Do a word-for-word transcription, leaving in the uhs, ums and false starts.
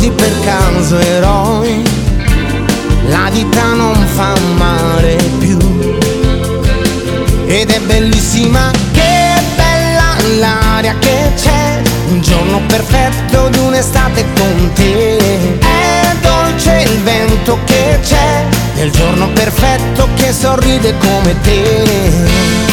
così per caso eroi, la vita non fa male più. Ed è bellissima, che bella l'aria che c'è, un giorno perfetto di un'estate con te. È dolce il vento che c'è, nel giorno perfetto che sorride come te.